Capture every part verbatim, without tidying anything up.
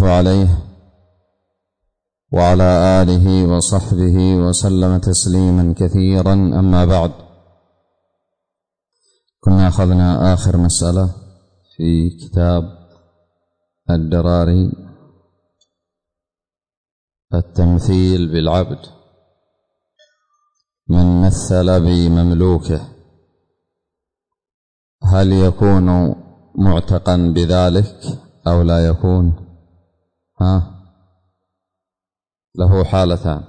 عليه وعلى آله وصحبه وسلم تسليما كثيرا. أما بعد، كنا أخذنا آخر مسألة في كتاب الدراري، التمثيل بالعبد، من مثل بمملوكه هل يكون معتقا بذلك أو لا يكون؟ ها له حالتان: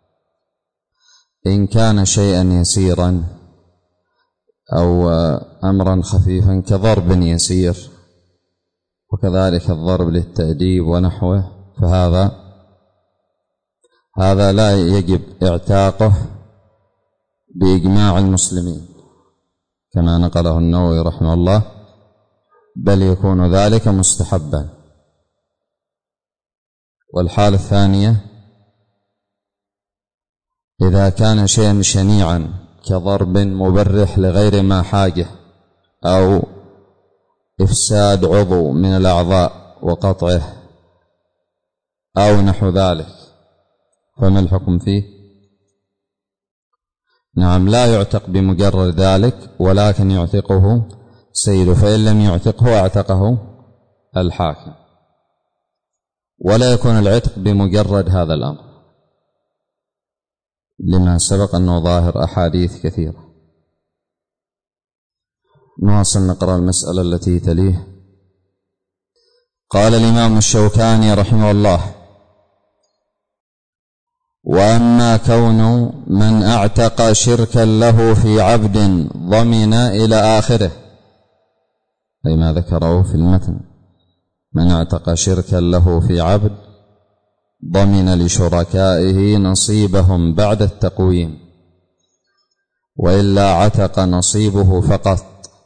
إن كان شيئا يسيرا أو أمرا خفيفا كضرب يسير، وكذلك الضرب للتأديب ونحوه، فهذا هذا لا يجب اعتاقه بإجماع المسلمين كما نقله النووي رحمه الله، بل يكون ذلك مستحبا. والحالة الثانية: إذا كان شيئا شنيعا كضرب مبرح لغير ما حاجة أو إفساد عضو من الأعضاء وقطعه أو نحو ذلك، فما الحكم فيه؟ نعم، لا يعتق بمجرد ذلك، ولكن يعتقه سيده، فإن لم يعتقه اعتقه الحاكم، ولا يكون العتق بمجرد هذا الأمر لما سبق أنه ظاهر أحاديث كثيرة. نواصل نقرأ المسألة التي تليه. قال الإمام الشوكاني رحمه الله: وأما كون من اعتق شركا له في عبد ضمن إلى آخره، أي ما ذكره في المتن: من اعتق شركا له في عبد ضمن لشركائه نصيبهم بعد التقويم، وإلا عتق نصيبه فقط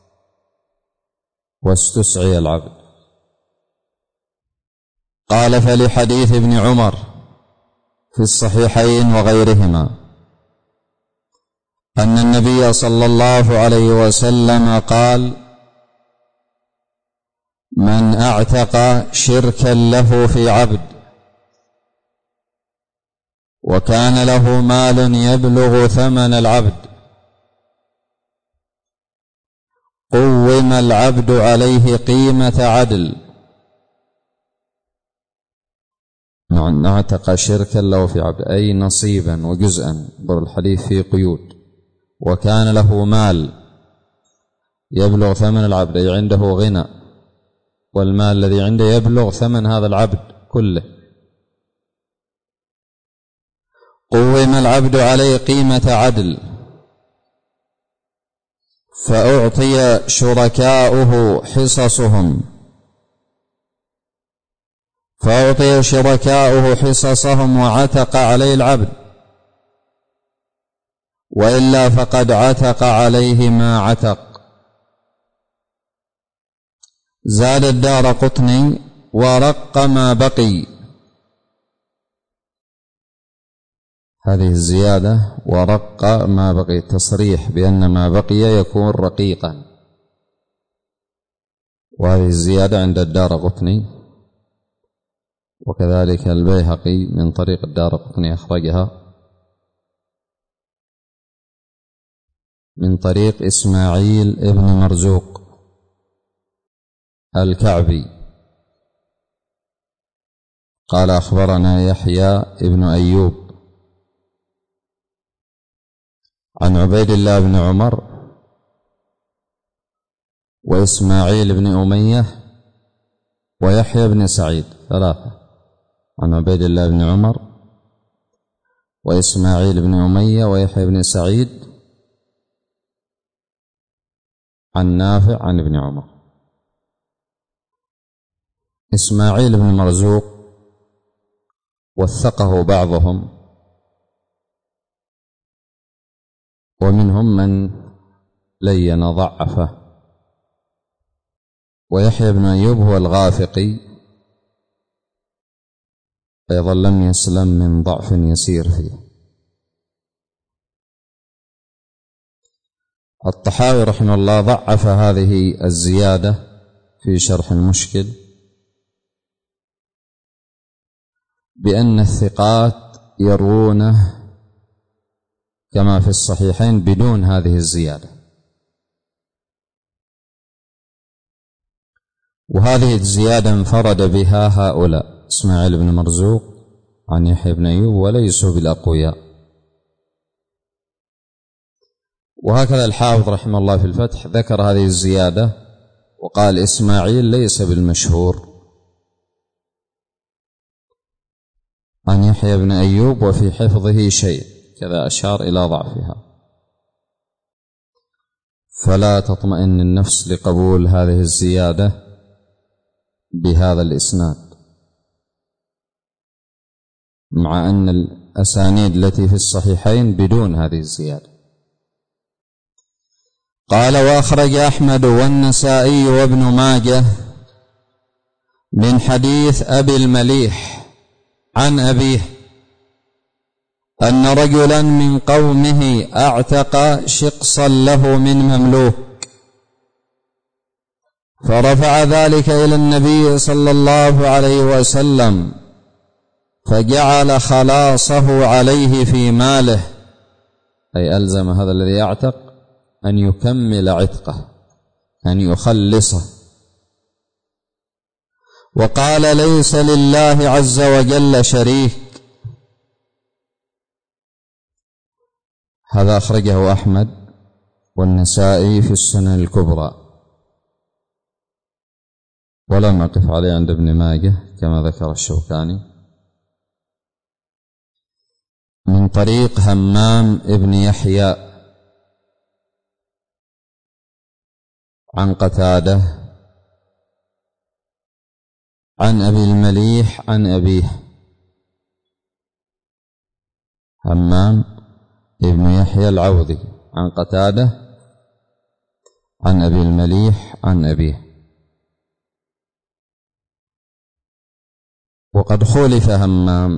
واستسعي العبد. قال: فلحديث ابن عمر في الصحيحين وغيرهما أن النبي صلى الله عليه وسلم قال: من اعتق شركا له في عبد وكان له مال يبلغ ثمن العبد قوم العبد عليه قيمة عدل. من اعتق شركا له في عبد أي نصيبا وجزءا، بر الحديث فيه قيود، وكان له مال يبلغ ثمن العبد أي عنده غنى، والمال الذي عنده يبلغ ثمن هذا العبد كله، قوم العبد عليه قيمة عدل، فأعطي شركاؤه حصصهم فأعطي شركاؤه حصصهم وعتق عليه العبد، وإلا فقد عتق عليه ما عتق. زاد الدارقطني: ورق ما بقي. هذه الزيادة ورق ما بقي تصريح بأن ما بقي يكون رقيقا، وهذه الزيادة عند الدارقطني، وكذلك البيهقي من طريق الدارقطني أخرجها من طريق إسماعيل ابن مرزوق الكعبي قال: أخبرنا يحيى ابن أيوب عن عبيد الله بن عمر وإسماعيل بن أمية ويحيى بن سعيد، ثلاثة: عن عبيد الله بن عمر وإسماعيل بن أمية ويحيى بن سعيد عن نافع عن ابن عمر. إسماعيل بن مرزوق وثقه بعضهم، ومنهم من لين ضعفه. ويحيى بن أيوب هو الغافقي، أيضا لم يسلم من ضعف يسير فيه. الطحاوي رحمه الله ضعف هذه الزيادة في شرح المشكل، بأن الثقات يروونه كما في الصحيحين بدون هذه الزيادة. وهذه الزيادة انفرد بها هؤلاء إسماعيل بن مرزوق عن يحيى بن أيوب وليسوا بالأقوياء. وهكذا الحافظ رحمه الله في الفتح ذكر هذه الزيادة وقال إسماعيل ليس بالمشهور عن يحيى بن أيوب وفي حفظه شيء، كذا أشار إلى ضعفها. فلا تطمئن النفس لقبول هذه الزيادة بهذا الإسناد، مع أن الأسانيد التي في الصحيحين بدون هذه الزيادة. قال: وأخرج أحمد والنسائي وابن ماجه من حديث أبي المليح عن أبيه أن رجلا من قومه أعتق شقصا له من مملوك، فرفع ذلك إلى النبي صلى الله عليه وسلم فجعل خلاصه عليه في ماله، أي ألزم هذا الذي يعتق أن يكمل عتقه، أن يخلصه. وقال: ليس لله عز وجل شريك. هذا أخرجه أحمد والنسائي في السنن الكبرى، ولم نقف عليه عند ابن ماجه كما ذكر الشوكاني من طريق همام ابن يحيى عن قتادة عن أبي المليح عن أبيه. همام ابن يحيى العوضي عن قتادة عن أبي المليح عن أبيه. وقد خولف همام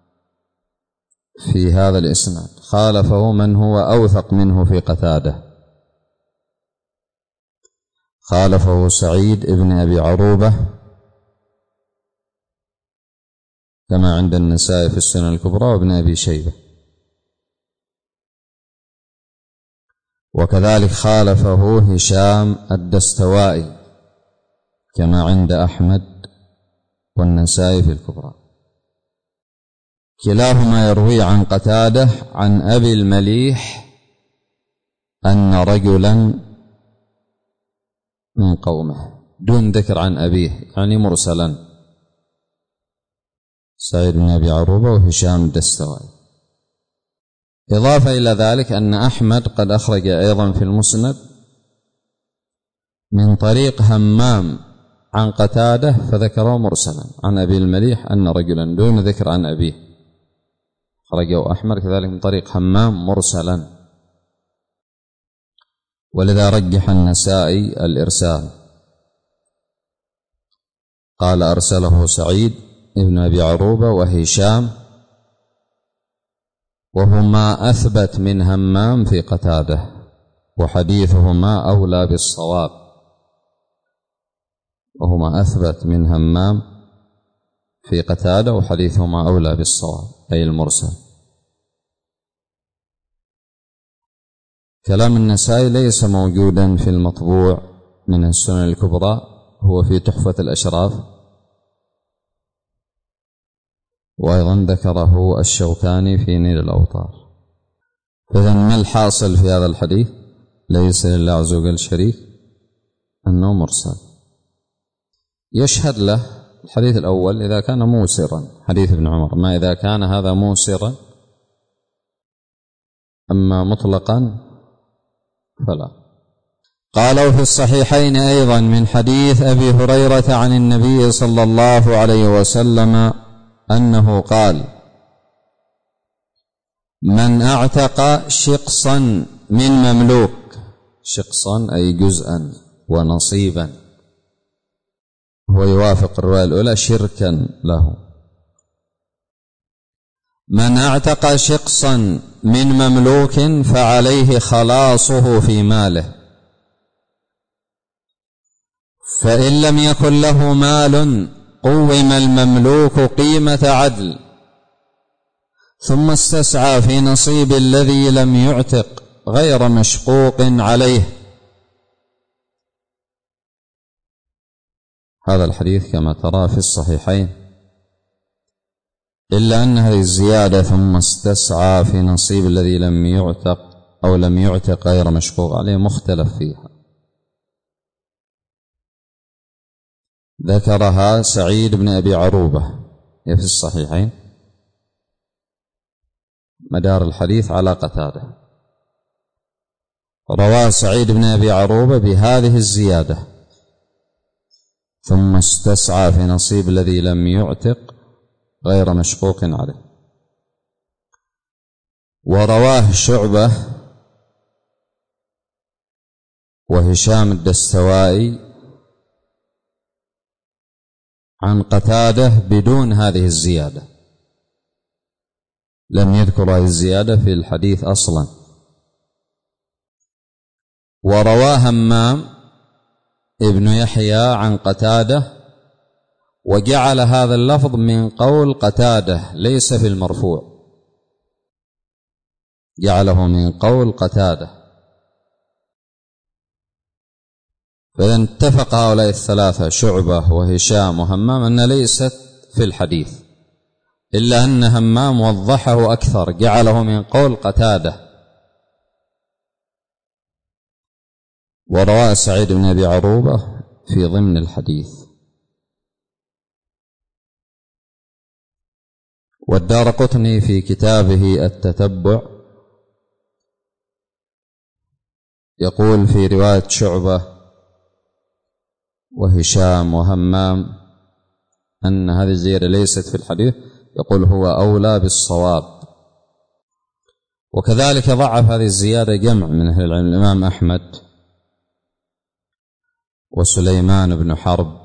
في هذا الإسناد، خالفه من هو أوثق منه في قتادة، خالفه سعيد ابن أبي عروبة كما عند النسائي في السنن الكبرى وابن أبي شيبة، وكذلك خالفه هشام الدستوائي كما عند أحمد والنسائي في الكبرى. كلاهما يروي عن قتادة عن أبي المليح أن رجلا من قومه دون ذكر عن أبيه، يعني مرسلا، سعيد بن أبي عروبة وهشام الدستوائي. إضافة إلى ذلك أن أحمد قد أخرج أيضا في المسند من طريق همام عن قتادة فذكره مرسلا عن أبي المليح أن رجلا دون ذكر عن أبيه، خرجه أحمد كذلك من طريق همام مرسلا، ولذا رجح النسائي الإرسال، قال أرسله سعيد ابن أبي عروبة وهشام، وهما أثبت من همام في قتادة، وحديثهما أولى بالصواب، وهما أثبت من همام في قتادة وحديثهما أولى بالصواب أي المرسل. كلام النسائي ليس موجودا في المطبوع من السنن الكبرى، هو في تحفة الأشراف، وأيضا ذكره الشوكاني في نيل الأوطار. فإذا ما الحاصل في هذا الحديث؟ ليس لله عز وجل شريك، أنه مرسل. يشهد له الحديث الأول إذا كان موسرا، حديث ابن عمر، ما إذا كان هذا موسرا، أما مطلقا فلا. قالوا في الصحيحين أيضا من حديث أبي هريرة عن النبي صلى الله عليه وسلم أنه قال: من أعتق شقصا من مملوك، شقصا أي جزءا ونصيبا، هو يوافق الرواية الأولى شركا له. من أعتق شقصا من مملوك فعليه خلاصه في ماله، فإن لم يكن له مال قوم المملوك قيمة عدل ثم استسعى في نصيب الذي لم يعتق غير مشقوق عليه. هذا الحديث كما ترى في الصحيحين، إلا أن هذه الزيادة ثم استسعى في نصيب الذي لم يعتق أو لم يعتق غير مشقوق عليه مختلف فيها. ذكرها سعيد بن أبي عروبة في الصحيحين، مدار الحديث على قتادة. رواه سعيد بن أبي عروبة بهذه الزيادة ثم استسعى في نصيب الذي لم يعتق غير مشقوق عليه. ورواه شعبة وهشام الدستوائي عن قتادة بدون هذه الزيادة، لم يذكر هذه الزيادة في الحديث أصلا. ورواه همام ابن يحيى عن قتادة وجعل هذا اللفظ من قول قتادة ليس في المرفوع، جعله من قول قتادة. فإذا اتفق هؤلاء الثلاثة شعبة وهشام وهمام أن ليست في الحديث، إلا أن همام وضحه أكثر، جعله من قول قتادة. ورواه سعيد بن أبي عروبة في ضمن الحديث. والدارقطني في كتابه التتبع يقول في رواية شعبة وهشام وهمام أن هذه الزيادة ليست في الحديث، يقول هو أولى بالصواب. وكذلك ضعف هذه الزيادة جمع من أهل العلم، الإمام أحمد وسليمان بن حرب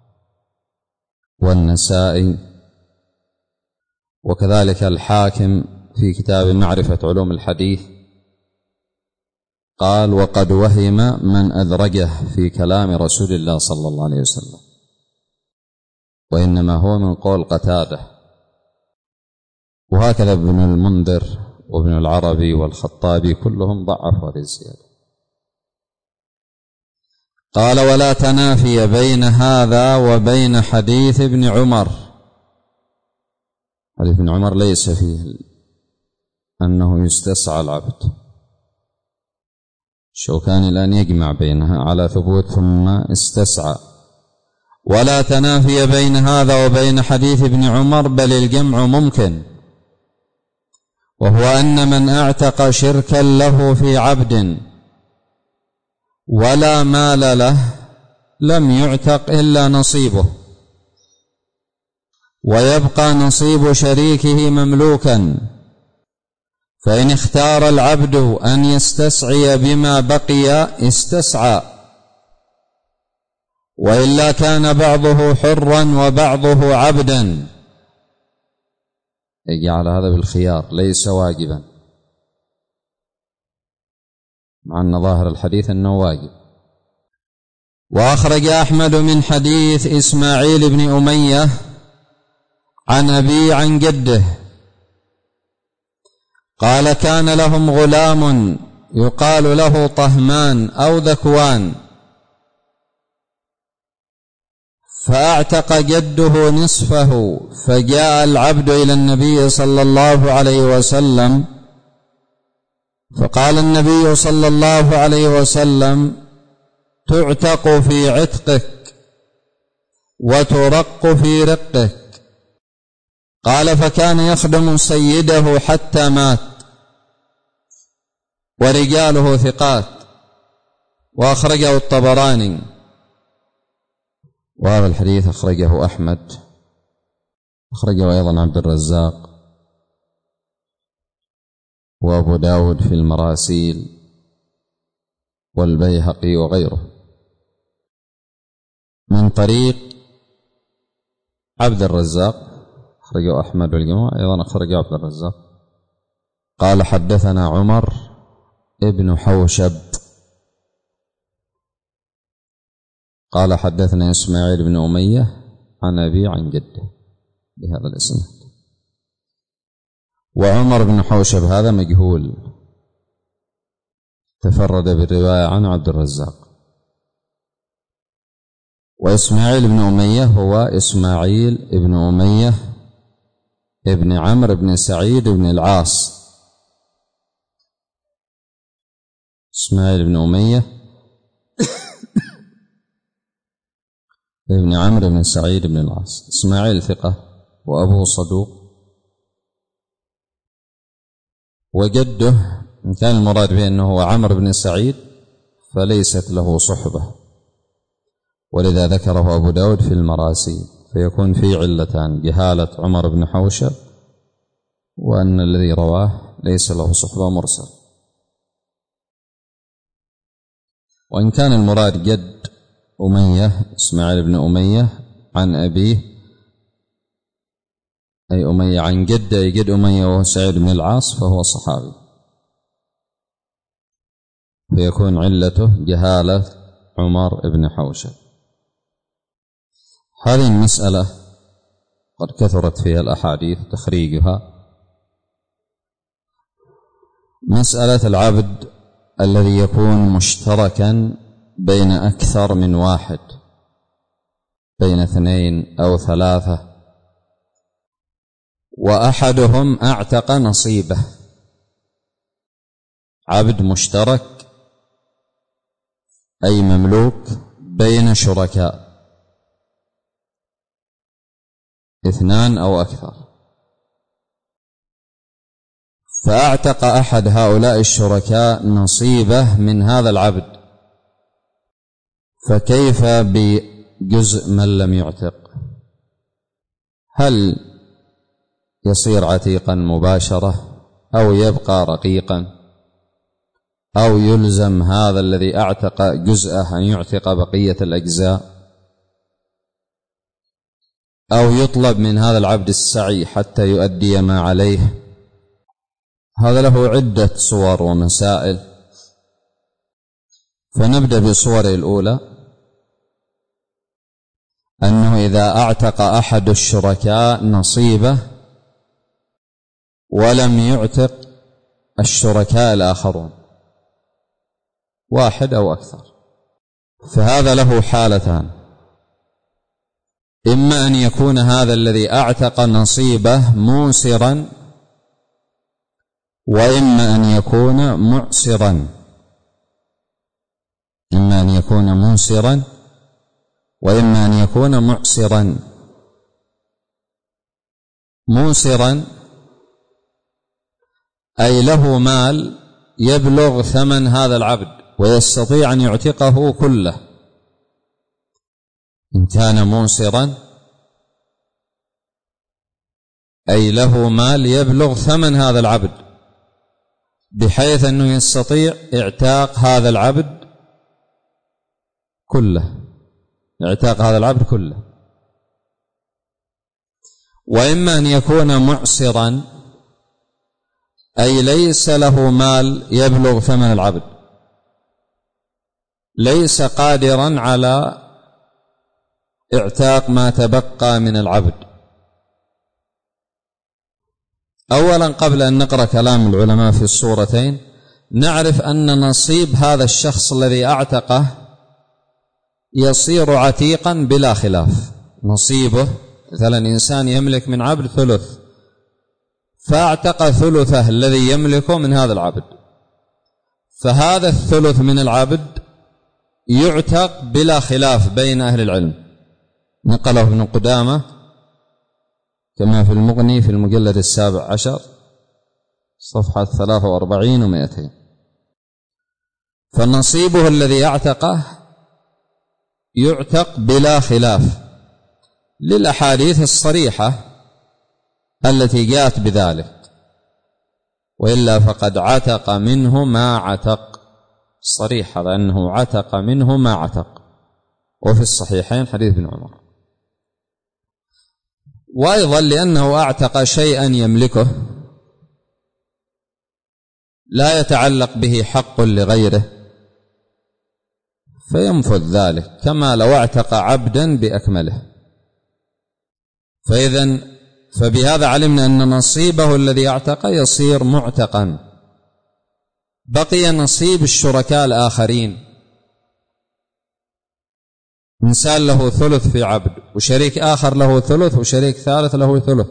والنسائي، وكذلك الحاكم في كتاب معرفة علوم الحديث قال وقد وهم من أدرجه في كلام رسول الله صلى الله عليه وسلم، وإنما هو من قول قتادة. وهكذا ابن المنذر وابن العربي والخطابي كلهم ضعفوا هذه الزيادة. قال ولا تنافي بين هذا وبين حديث ابن عمر. حديث ابن عمر ليس فيه أنه يستسعى العبد، الشوكاني الآن يجمع بينها على ثبوت ثم استسعى. ولا تنافي بين هذا وبين حديث ابن عمر، بل الجمع ممكن، وهو أن من اعتق شركا له في عبد ولا مال له لم يعتق إلا نصيبه، ويبقى نصيب شريكه مملوكا. فإن اختار العبد أن يستسعي بما بقي استسعى، وإلا كان بعضه حرا وبعضه عبدا. يجعل هذا بالخيار ليس واجبا، مع أن ظاهر الحديث أنه واجب. وأخرج أحمد من حديث إسماعيل بن أمية عن أبي عن جده قال كان لهم غلام يقال له طهمان أو ذكوان، فأعتق جده نصفه، فجاء العبد إلى النبي صلى الله عليه وسلم، فقال النبي صلى الله عليه وسلم تعتق في عتقك وترق في رقك. قال فكان يخدم سيده حتى مات، ورجاله ثقات. وأخرجه الطبراني. وهذا الحديث أخرجه أحمد، أخرجه أيضا عبد الرزاق وأبو داود في المراسيل والبيهقي وغيره من طريق عبد الرزاق، أخرجه أحمد والجماعة، أيضا أخرجه عبد الرزاق. قال حدثنا عمر ابن حوشب قال حدثنا إسماعيل بن أمية عن أبي عن جده بهذا الاسم. وعمر بن حوشب هذا مجهول، تفرد بالرواية عن عبد الرزاق. وإسماعيل بن أمية هو إسماعيل بن أمية ابن عمرو بن سعيد بن العاص. إسماعيل بن أمية ابن عمرو بن سعيد بن العاص. إسماعيل ثقة وأبوه صدوق، وجده إن كان المراد به أنه هو عمرو بن سعيد فليست له صحبة، ولذا ذكره أبو داود في المراسيل، فيكون في علتان: جهالة عمر بن حوشب، وأن الذي رواه ليس له صحبة مرسل. وإن كان المراد جد أمية إسماعيل بن أمية عن أبيه، أي أمية عن جد، أي جد أمية وهو سعيد بن العاص، فهو صحابي، فيكون علته جهالة عمر بن حوشب. هذه المسألة قد كثرت فيها الأحاديث تخريجها، مسألة العبد الذي يكون مشتركا بين أكثر من واحد، بين اثنين أو ثلاثة، وأحدهم أعتق نصيبه. عبد مشترك أي مملوك بين شركاء اثنان أو أكثر، فأعتق أحد هؤلاء الشركاء نصيبه من هذا العبد، فكيف بجزء من لم يعتق؟ هل يصير عتيقا مباشرة، أو يبقى رقيقا، أو يلزم هذا الذي أعتق جزءه أن يعتق بقية الأجزاء، أو يطلب من هذا العبد السعي حتى يؤدي ما عليه؟ هذا له عدة صور ومسائل، فنبدأ بصوره الأولى، أنه إذا أعتق أحد الشركاء نصيبه ولم يعتق الشركاء الآخرون، واحد أو أكثر، فهذا له حالتان: إما أن يكون هذا الذي أعتق نصيبه موسرا، وإما أن يكون معسرا. إما أن يكون موسرا وإما أن يكون معسرا. موسرا أي له مال يبلغ ثمن هذا العبد ويستطيع أن يعتقه كله. إن كان موسرا أي له مال يبلغ ثمن هذا العبد بحيث أنه يستطيع اعتاق هذا العبد كله، اعتاق هذا العبد كله. وإما أن يكون معسرا أي ليس له مال يبلغ ثمن العبد، ليس قادرا على اعتاق ما تبقى من العبد. أولا قبل أن نقرأ كلام العلماء في الصورتين، نعرف أن نصيب هذا الشخص الذي أعتقه يصير عتيقا بلا خلاف. نصيبه مثلا إنسان يملك من عبد ثلث، فاعتق ثلثه الذي يملكه من هذا العبد، فهذا الثلث من العبد يعتق بلا خلاف بين أهل العلم. نقله ابن قدامة كما في المغني في المجلد السابع عشر صفحة ثلاثة وأربعين ومائتين. فنصيبه الذي اعتقه يعتق بلا خلاف للأحاديث الصريحة التي جاءت بذلك، وإلا فقد عتق منه ما عتق، صريح هذا أنه عتق منه ما عتق، وفي الصحيحين حديث ابن عمر. وأيضا لأنه أعتق شيئا يملكه لا يتعلق به حق لغيره فينفذ ذلك، كما لو اعتق عبدا بأكمله. فإذن فبهذا علمنا أن نصيبه الذي اعتق يصير معتقا. بقي نصيب الشركاء الآخرين، إنسان له ثلث في عبد وشريك آخر له ثلث وشريك ثالث له ثلث،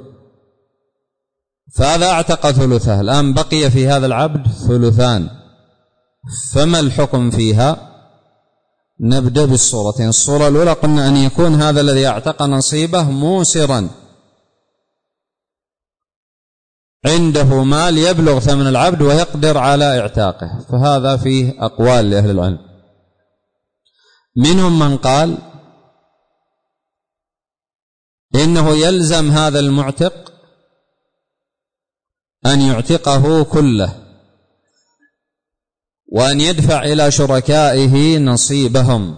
فهذا اعتق ثلثه، الآن بقي في هذا العبد ثلثان، فما الحكم فيها؟ نبدأ بالصورتين. الصورة الأولى قلنا أن يكون هذا الذي اعتق نصيبه موسرا، عنده مال يبلغ ثمن العبد ويقدر على اعتاقه، فهذا فيه أقوال لأهل العلم. منهم من قال إنه يلزم هذا المعتق أن يعتقه كله وأن يدفع إلى شركائه نصيبهم.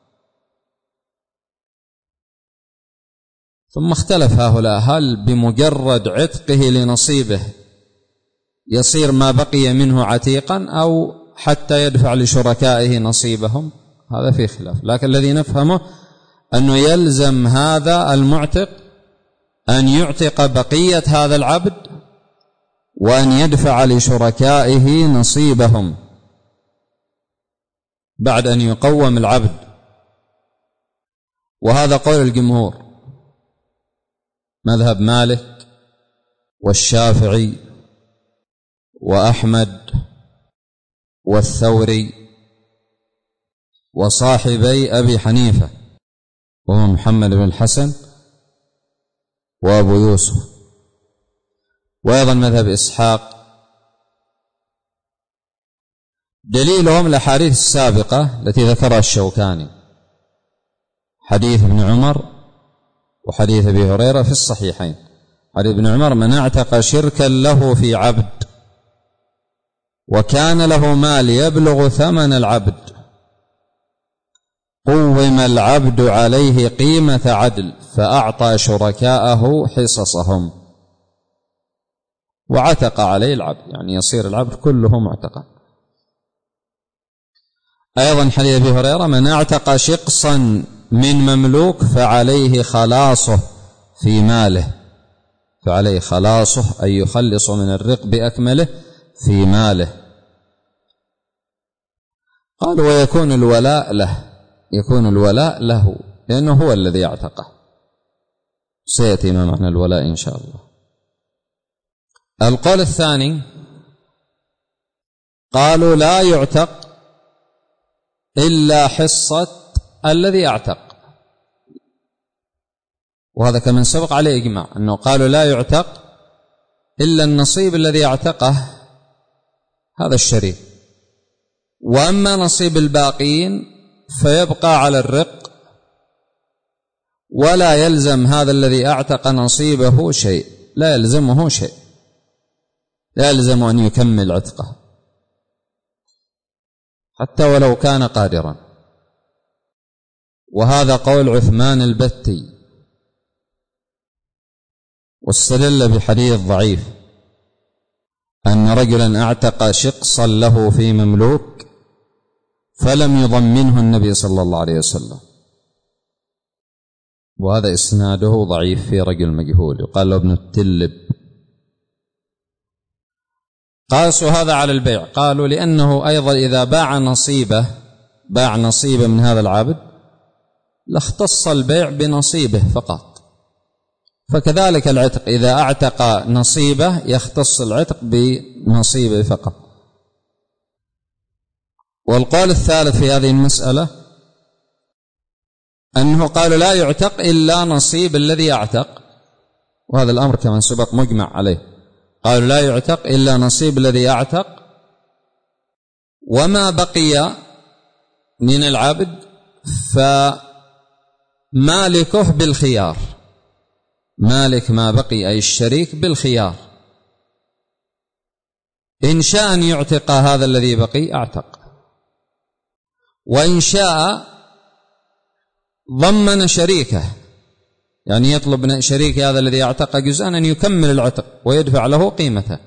ثم اختلف هؤلاء، هل بمجرد عتقه لنصيبه يصير ما بقي منه عتيقا أو حتى يدفع لشركائه نصيبهم؟ هذا فيه خلاف، لكن الذي نفهمه أنه يلزم هذا المعتق أن يعتق بقية هذا العبد وأن يدفع لشركائه نصيبهم بعد أن يقوم العبد، وهذا قول الجمهور، مذهب مالك والشافعي وأحمد والثوري وصاحبي أبي حنيفة وهو محمد بن الحسن وأبو يوسف، وأيضا مذهب إسحاق. دليلهم الأحاديث السابقة التي ذكرها الشوكاني، حديث ابن عمر وحديث أبي هريرة في الصحيحين. حديث ابن عمر: من اعتق شركا له في عبد وكان له مال يبلغ ثمن العبد قوم العبد عليه قيمة عدل فأعطى شركاءه حصصهم وعتق عليه العبد، يعني يصير العبد كله معتقا. أيضا حديث أبي هريرة: من اعتق شقصا من مملوك فعليه خلاصه في ماله، فعليه خلاصه أي يخلص من الرق بأكمله في ماله. قال: ويكون الولاء له، يكون الولاء له لأنه هو الذي اعتقه، سيأتي ما معنى الولاء إن شاء الله. القول الثاني قالوا لا يعتق إلا حصة الذي اعتق، وهذا كمن سبق عليه إجماع أنه قالوا لا يعتق إلا النصيب الذي اعتقه هذا الشريك، وأما نصيب الباقين فيبقى على الرق ولا يلزم هذا الذي اعتق نصيبه شيء، لا يلزمه شيء، لا يلزم أن يكمل عتقه حتى ولو كان قادرا. وهذا قول عثمان البتي، واستدل بحديث ضعيف أن رجلا اعتق شقصا له في مملوك فلم يضمنه النبي صلى الله عليه وسلم، وهذا إسناده ضعيف في رجل مجهول يقال له ابن التلب. قاسوا هذا على البيع، قالوا لأنه أيضا إذا باع نصيبه باع نصيبه من هذا العبد لاختص البيع بنصيبه فقط، فكذلك العتق إذا اعتق نصيبه يختص العتق بنصيبه فقط. والقول الثالث في هذه المسألة أنه قالوا لا يعتق إلا نصيب الذي اعتق، وهذا الأمر كما سبق مجمع عليه، قالوا لا يعتق إلا نصيب الذي اعتق، وما بقي من العبد فمالكه بالخيار، مالك ما بقي أي الشريك بالخيار، إن شاء أن يعتق هذا الذي بقي اعتق، وإن شاء ضمن شريكه، يعني يطلب من شريك هذا الذي اعتق جزءا أن يكمل العتق ويدفع له قيمته،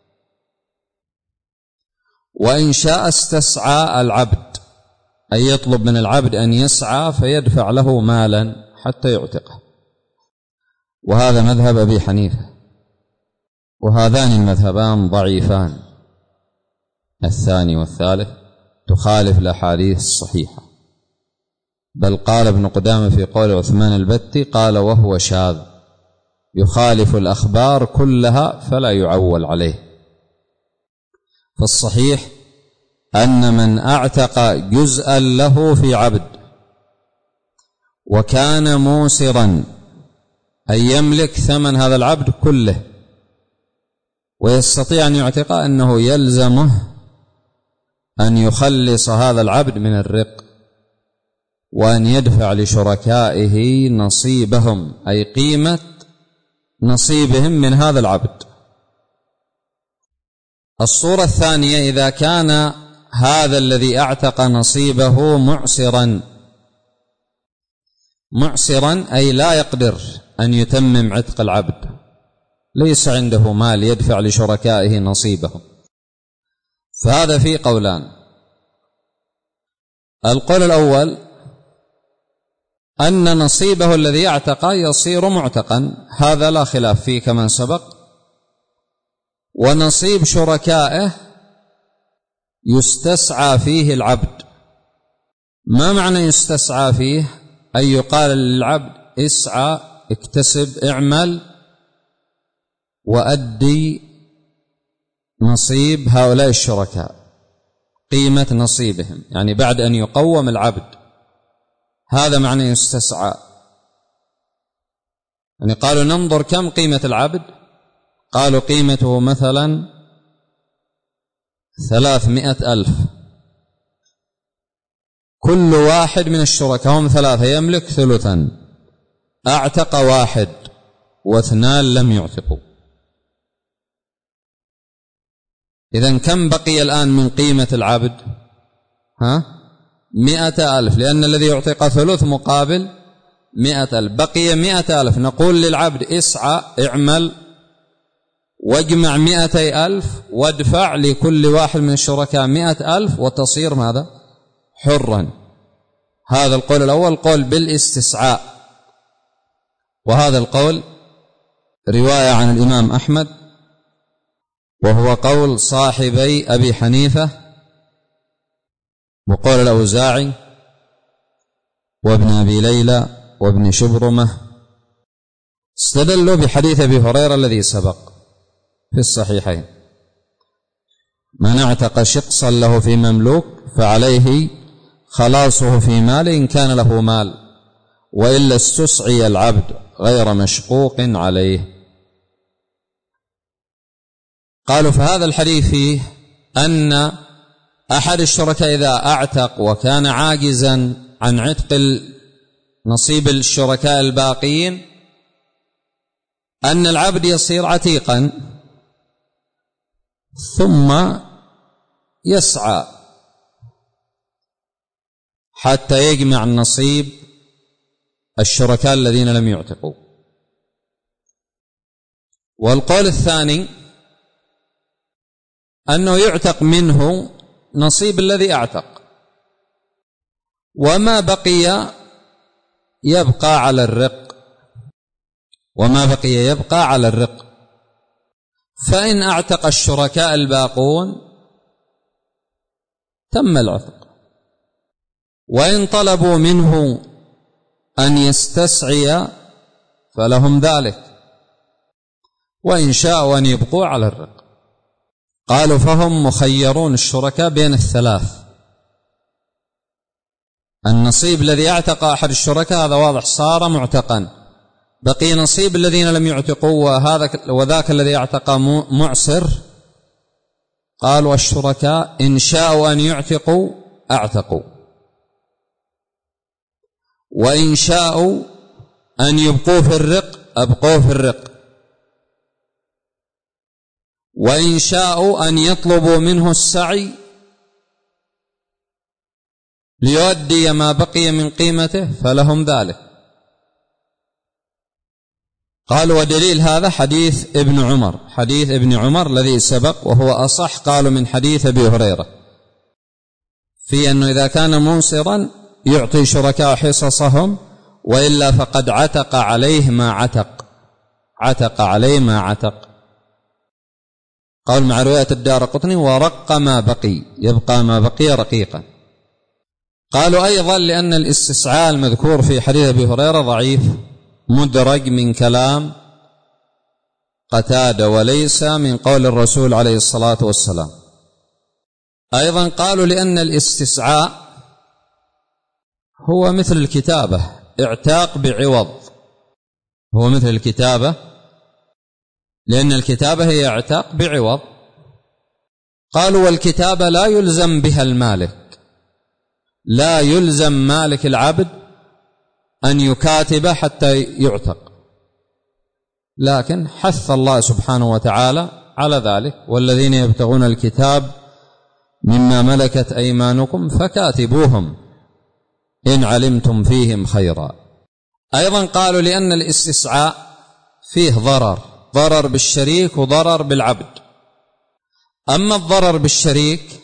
وإن شاء استسعى العبد أي يطلب من العبد أن يسعى فيدفع له مالا حتى يعتقه. وهذا مذهب أبي حنيفة، وهذان المذهبان ضعيفان، الثاني والثالث تخالف الأحاديث الصحيحة، بل قال ابن قدامة في قول عثمان البتي قال وهو شاذ يخالف الأخبار كلها فلا يعول عليه. فالصحيح أن من أعتق جزءا له في عبد وكان موسرا أن يملك ثمن هذا العبد كله ويستطيع أن يعتق، أنه يلزمه أن يخلص هذا العبد من الرق وأن يدفع لشركائه نصيبهم، أي قيمة نصيبهم من هذا العبد. الصورة الثانية إذا كان هذا الذي أعتق نصيبه معسرا، معسرا أي لا يقدر أن يتمم عتق العبد، ليس عنده مال يدفع لشركائه نصيبهم، فهذا فيه قولان. القول الأول أن نصيبه الذي اعتق يصير معتقا، هذا لا خلاف فيه كما سبق، ونصيب شركائه يستسعى فيه العبد. ما معنى يستسعى فيه؟ أي يقال للعبد اسعى، اكتسب، اعمل وأدي نصيب هؤلاء الشركاء، قيمة نصيبهم، يعني بعد أن يقوم العبد، هذا معنى يستسعى. يعني قالوا ننظر كم قيمة العبد، قالوا قيمته مثلا ثلاثمائة ألف، كل واحد من الشركاء هم ثلاثة يملك ثلثا، أعتق واحد واثنان لم يعتقوا، إذن كم بقي الآن من قيمة العبد؟ ها؟ مئة ألف، لأن الذي يعتق ثلث مقابل مئة ألف، بقي مئة ألف. نقول للعبد اسعى، اعمل واجمع مئتي ألف وادفع لكل واحد من الشركاء مئة ألف وتصير ماذا؟ حرا. هذا القول الأول قول بالاستسعاء، وهذا القول رواية عن الإمام أحمد، وهو قول صاحبي أبي حنيفة وقول الأوزاعي وابن أبي ليلى وابن شبرمة، استدلوا بحديث أبي هريرة الذي سبق في الصحيحين: من اعتق شقصا له في مملوك فعليه خلاصه في مال إن كان له مال، وإلا استسعي العبد غير مشقوق عليه. قالوا فهذا الحديث فيه أن أحد الشركاء إذا أعتق وكان عاجزا عن عتق نصيب الشركاء الباقين، أن العبد يصير عتيقا ثم يسعى حتى يجمع النصيب الشركاء الذين لم يعتقوا. والقول الثاني أنه يعتق منه نصيب الذي أعتق، وما بقي يبقى على الرق، وما بقي يبقى على الرق. فإن أعتق الشركاء الباقون تم العتق، وإن طلبوا منه أن يستسعي فلهم ذلك، وإن شاءوا أن يبقوا على الرق. قالوا فهم مخيرون الشركاء بين الثلاث، النصيب الذي اعتق أحد الشركاء هذا واضح صار معتقا، بقي نصيب الذين لم يعتقوا وهذا وذاك الذي اعتق معسر. قالوا الشركاء إن شاءوا أن يعتقوا اعتقوا، وإن شاءوا أن يبقوا في الرق أبقوا في الرق، وإن شاءوا أن يطلبوا منه السعي ليؤدي ما بقي من قيمته فلهم ذلك. قالوا ودليل هذا حديث ابن عمر، حديث ابن عمر الذي سبق وهو أصح، قالوا من حديث أبي هريرة، في أنه إذا كان موسرا يعطي شركاء حصصهم، وإلا فقد عتق عليه ما عتق، عتق عليه ما عتق. قال مع رواية الدارقطني ورق ما بقي، يبقى ما بقي رقيقا. قالوا أيضا لأن الاستسعاء المذكور في حديث أبي هريرة ضعيف مدرج من كلام قتادة وليس من قول الرسول عليه الصلاة والسلام. أيضا قالوا لأن الاستسعاء هو مثل الكتابة، اعتاق بعوض، هو مثل الكتابة لأن الكتابة هي اعتاق بعوض. قالوا والكتابة لا يلزم بها المالك، لا يلزم مالك العبد أن يكاتب حتى يعتق، لكن حث الله سبحانه وتعالى على ذلك: والذين يبتغون الكتاب مما ملكت أيمانكم فكاتبوهم إن علمتم فيهم خيرا. أيضا قالوا لأن الاستسعاء فيه ضرر، ضرر بالشريك وضرر بالعبد. أما الضرر بالشريك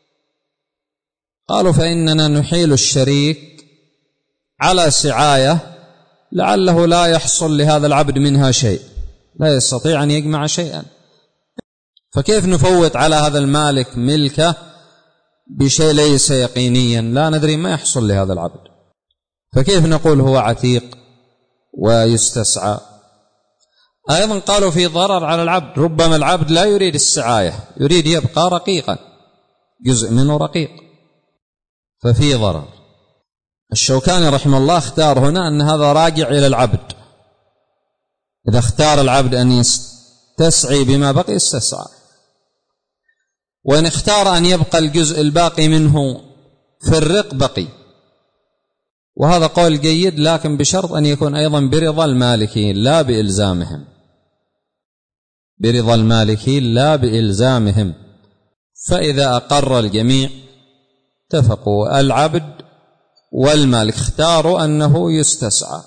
قالوا فإننا نحيل الشريك على سعاية لعله لا يحصل لهذا العبد منها شيء، لا يستطيع أن يجمع شيئا، فكيف نفوت على هذا المالك ملكه بشيء ليس يقينيا، لا ندري ما يحصل لهذا العبد، فكيف نقول هو عتيق ويستسعى. أيضا قالوا في ضرر على العبد، ربما العبد لا يريد السعاية، يريد يبقى رقيقا، جزء منه رقيق، ففي ضرر. الشوكاني رحمه الله اختار هنا أن هذا راجع إلى العبد، إذا اختار العبد أن يستسعي بما بقي استسعى، وإن اختار أن يبقى الجزء الباقي منه في الرق بقي، وهذا قول جيد، لكن بشرط أن يكون أيضا برضا المالكين لا بإلزامهم، برضا المالكين لا بإلزامهم. فإذا أقر الجميع اتفقوا، العبد والمالك اختاروا أنه يستسعى،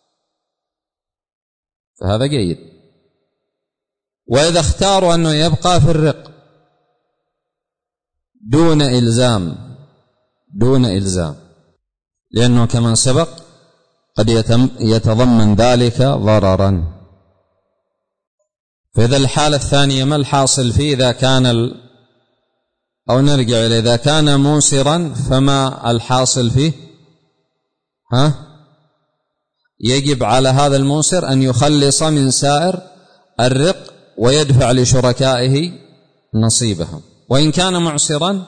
فهذا جيد. وإذا اختاروا أنه يبقى في الرق دون إلزام، دون إلزام، لأنه كما سبق قد يتضمن ذلك ضررا. فإذا الحالة الثانية ما الحاصل فيه؟ إذا كان ال... أو نرجع إلى إذا كان موسرا فما الحاصل فيه؟ ها؟ يجب على هذا الموسر أن يخلص من سائر الرق ويدفع لشركائه نصيبهم. وإن كان معسرا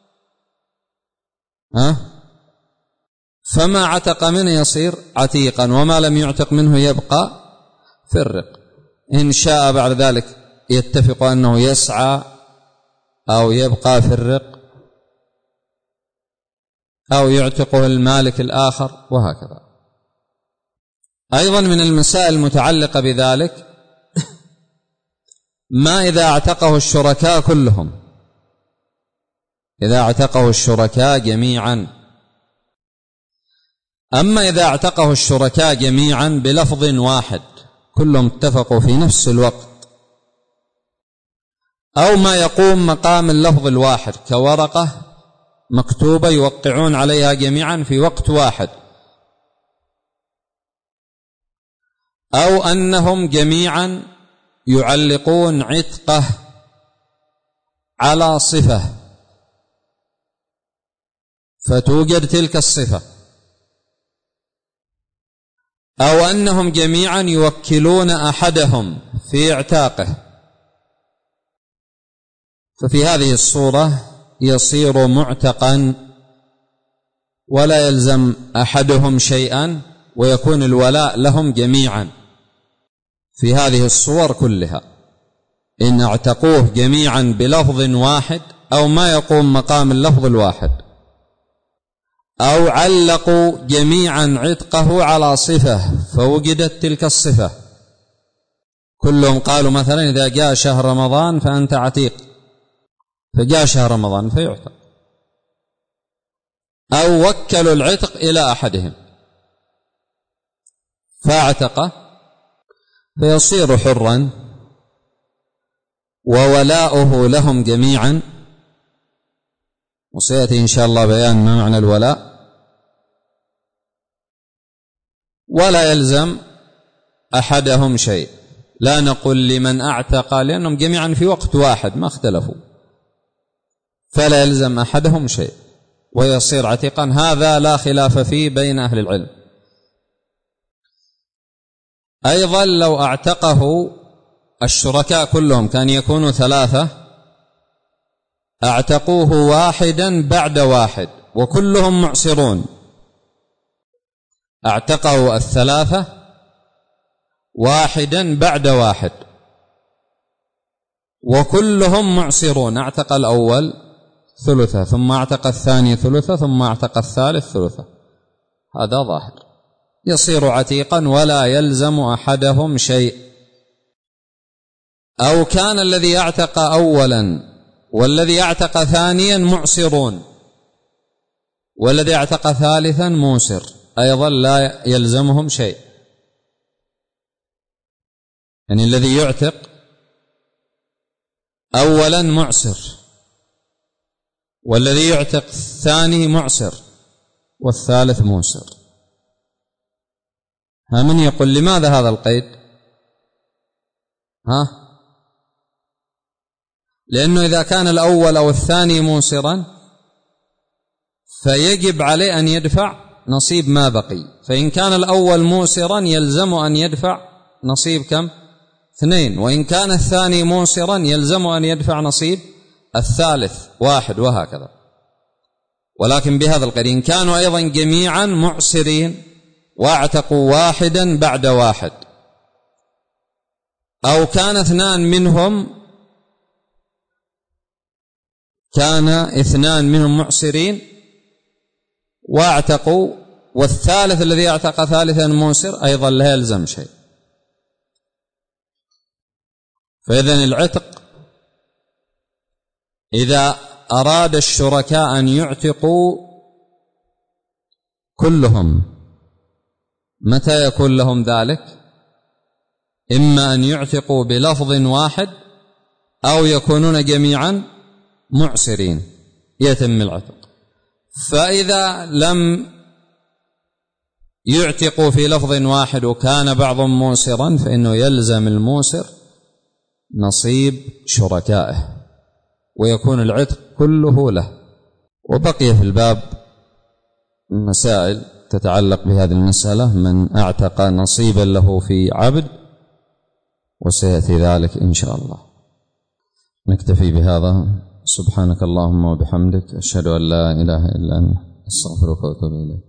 ها فما عتق منه يصير عتيقا، وما لم يعتق منه يبقى في الرق. إن شاء بعد ذلك يتفق أنه يسعى أو يبقى في الرق أو يعتقه المالك الآخر، وهكذا. أيضا من المسائل المتعلقة بذلك ما إذا اعتقه الشركاء كلهم، إذا اعتقه الشركاء جميعا. أما إذا اعتقه الشركاء جميعا بلفظ واحد، كلهم اتفقوا في نفس الوقت، أو ما يقوم مقام اللفظ الواحد كورقة مكتوبة يوقعون عليها جميعا في وقت واحد، أو أنهم جميعا يعلقون عتقه على صفة فتوجد تلك الصفة، أو أنهم جميعا يوكلون أحدهم في اعتاقه، ففي هذه الصورة يصير معتقا ولا يلزم أحدهم شيئا، ويكون الولاء لهم جميعا في هذه الصور كلها، إن اعتقوه جميعا بلفظ واحد أو ما يقوم مقام اللفظ الواحد، أو علقوا جميعا عتقه على صفة فوجدت تلك الصفة. كلهم قالوا مثلا إذا جاء شهر رمضان فأنت عتيق، فجاء شهر رمضان فيعتق، أو وكلوا العتق إلى أحدهم فاعتقه فيصير حرا وولاؤه لهم جميعا. وسيأتي إن شاء الله بيان ما معنى الولاء. ولا يلزم أحدهم شيء، لا نقول لمن أعتق، لأنهم جميعا في وقت واحد ما اختلفوا، فلا يلزم أحدهم شيء ويصير عتيقا. هذا لا خلاف فيه بين أهل العلم. أيضا لو اعتقه الشركاء كلهم، كان يكونوا ثلاثة، اعتقوه واحدا بعد واحد وكلهم معسرون، اعتقه الثلاثة واحدا بعد واحد وكلهم معسرون، اعتق الأول ثلثة ثم اعتق الثاني ثلثة ثم اعتق الثالث ثلثة، هذا ظاهر، يصير عتيقا ولا يلزم أحدهم شيء. أو كان الذي اعتق أولا والذي اعتق ثانيا معسرون والذي اعتق ثالثا موسر، أيضا لا يلزمهم شيء. يعني الذي يعتق أولا معسر والذي يعتق الثاني معسر والثالث موسر. ها من يقول لماذا هذا القيد؟ ها لأنه إذا كان الأول أو الثاني موسرا فيجب عليه أن يدفع نصيب ما بقي، فإن كان الأول موسرا يلزم أن يدفع نصيب كم؟ اثنين، وإن كان الثاني موسرا يلزم أن يدفع نصيب الثالث واحد، وهكذا. ولكن بهذا القيد إن كانوا أيضا جميعا معسرين واعتقوا واحدا بعد واحد، أو كان اثنان منهم كان اثنان منهم معسرين واعتقوا والثالث الذي اعتق ثالثا موسر، أيضا لا يلزم شيء. فإذن العتق إذا أراد الشركاء أن يعتقوا كلهم، متى يكون لهم ذلك؟ إما أن يعتقوا بلفظ واحد أو يكونون جميعا معسرين يتم العتق. فإذا لم يعتقوا في لفظ واحد وكان بعضهم موسرا فإنه يلزم الموسر نصيب شركائه ويكون العتق كله له. وبقي في الباب مسائل تتعلق بهذه المسألة، من اعتق نصيبا له في عبد، وسيأتي ذلك إن شاء الله. نكتفي بهذا. سبحانك اللهم وبحمدك، أشهد أن لا إله إلا أنت، أستغفرك وأتوب إليك.